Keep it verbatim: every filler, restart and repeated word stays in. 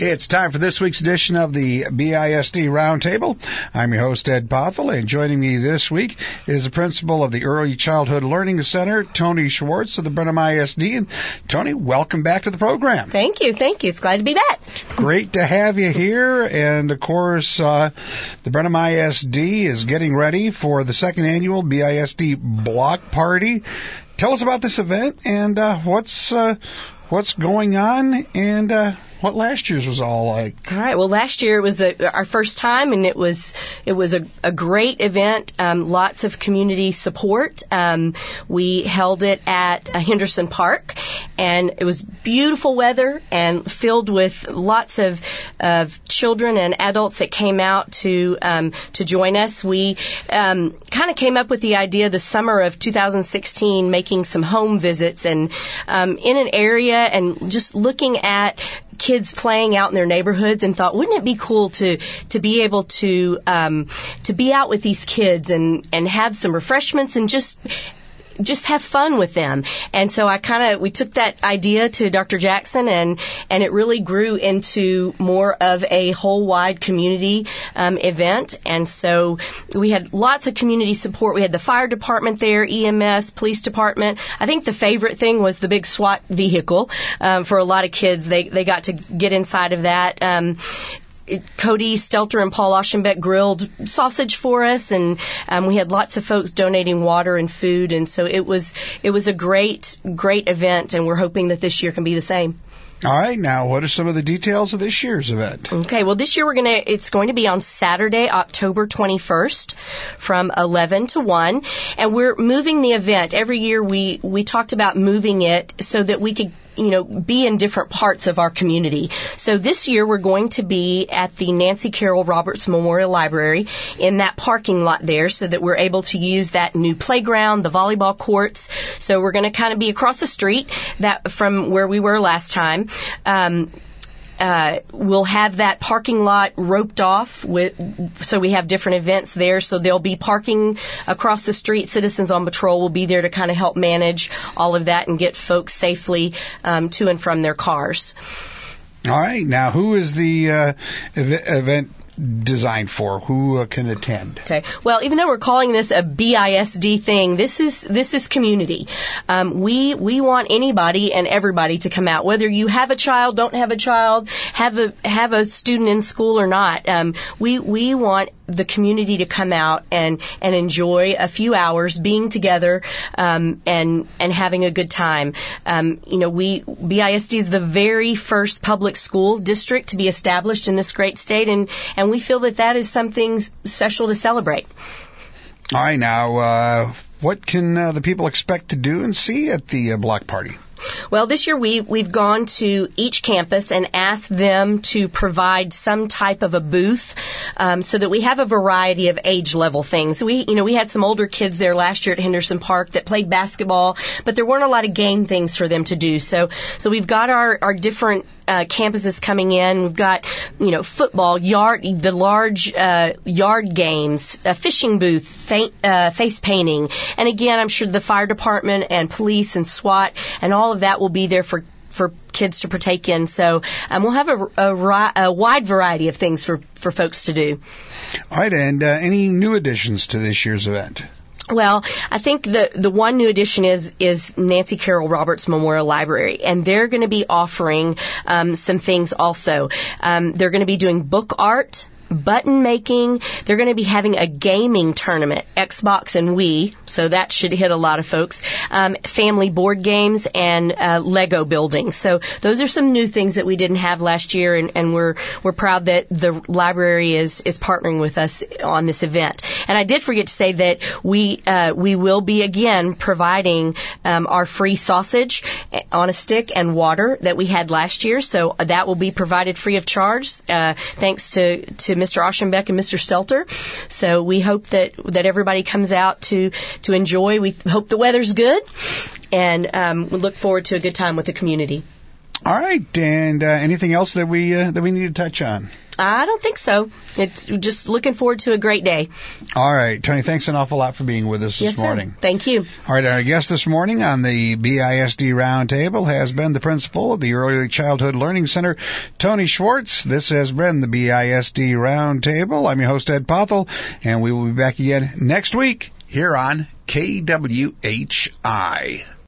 It's time for this week's edition of the B I S D Roundtable. I'm your host, Ed Pothel, and joining me this week is the principal of the Early Childhood Learning Center, Tony Schwartz of the Brenham I S D. And Tony, welcome back to the program. Thank you, thank you. It's glad to be back. Great to have you here. And, of course, uh, the Brenham I S D is getting ready for the second annual B I S D Block Party. Tell us about this event and uh, what's uh, what's going on and uh, what last year's was all like. All right. Well, last year it was a, our first time, and it was it was a, a great event. Um, lots of community support. Um, we held it at uh, Henderson Park, and it was beautiful weather and filled with lots of of children and adults that came out to um, to join us. We um, kind of came up with the idea the summer of two thousand sixteen, making some home visits and um, in an area and just looking at kids playing out in their neighborhoods, and thought, wouldn't it be cool to to be able to um, to be out with these kids and and have some refreshments and just just have fun with them. And so I kind of, we took that idea to Doctor Jackson, and, and it really grew into more of a whole wide community um, event. And so we had lots of community support. We had the fire department there, E M S, police department. I think the favorite thing was the big SWAT vehicle um, for a lot of kids. They, they got to get inside of that. Um, Cody Stelter and Paul Oschenbeck grilled sausage for us, and um, we had lots of folks donating water and food, and so it was it was a great, great event, and we're hoping that this year can be the same. All right, now what are some of the details of this year's event? Okay, well this year we're gonna it's going to be on Saturday, October twenty-first, from eleven to one, and we're moving the event. Every year we we talked about moving it so that we could, you know, be in different parts of our community. So this year we're going to be at the Nancy Carroll Roberts Memorial Library in that parking lot there, so that we're able to use that new playground, the volleyball courts. So we're going to kind of be across the street that from where we were last time. Um, Uh, we'll have that parking lot roped off with, so we have different events there. So there'll be parking across the street. Citizens on Patrol will be there to kind of help manage all of that and get folks safely um, to and from their cars. All right. Now, who is the uh, ev- event designed for? Who uh, can attend? Okay. Well, even though we're calling this a B I S D thing, this is this is community. Um, we we want anybody and everybody to come out, whether you have a child, don't have a child, have a have a student in school or not. Um, we we want the community to come out and and enjoy a few hours being together um, and and having a good time. Um, you know, we B I S D is the very first public school district to be established in this great state, and and we feel that that is something special to celebrate. All right, now, uh, what can uh, the people expect to do and see at the uh, block party? Well, this year we, we've gone to each campus and asked them to provide some type of a booth um, so that we have a variety of age level things. We, you know, we had some older kids there last year at Henderson Park that played basketball, but there weren't a lot of game things for them to do. So, so we've got our, our different Uh, campuses coming in. We've got, you know, football, yard, the large uh, yard games, a fishing booth, fa- uh, face painting, and again, I'm sure the fire department and police and SWAT and all of that will be there for for kids to partake in. So um, we'll have a, a, a wide variety of things for, for folks to do. All right, and uh, any new additions to this year's event? Well, I think the the one new addition is is Nancy Carroll Roberts Memorial Library, and they're going to be offering um, some things also. Um, they're going to be doing book art, button making. They're going to be having a gaming tournament, Xbox and Wii, so that should hit a lot of folks. Um, family board games and uh, Lego building. So those are some new things that we didn't have last year, and, and we're we're proud that the library is is partnering with us on this event. And I did forget to say that we uh, we will be again providing um, our free sausage on a stick and water that we had last year. So that will be provided free of charge, uh, thanks to to Mister Oschenbeck and Mister Stelter. So we hope that, that everybody comes out to, to enjoy. We hope the weather's good, and um, we look forward to a good time with the community. All right, and uh, anything else that we uh, that we need to touch on? I don't think so. It's just looking forward to a great day. All right, Tony, thanks an awful lot for being with us yes, this morning. Sir. Thank you. All right, our guest this morning on the B I S D Roundtable has been the principal of the Early Childhood Learning Center, Tony Schwartz. This has been the B I S D Roundtable. I'm your host, Ed Pothel, and we will be back again next week here on K W H I.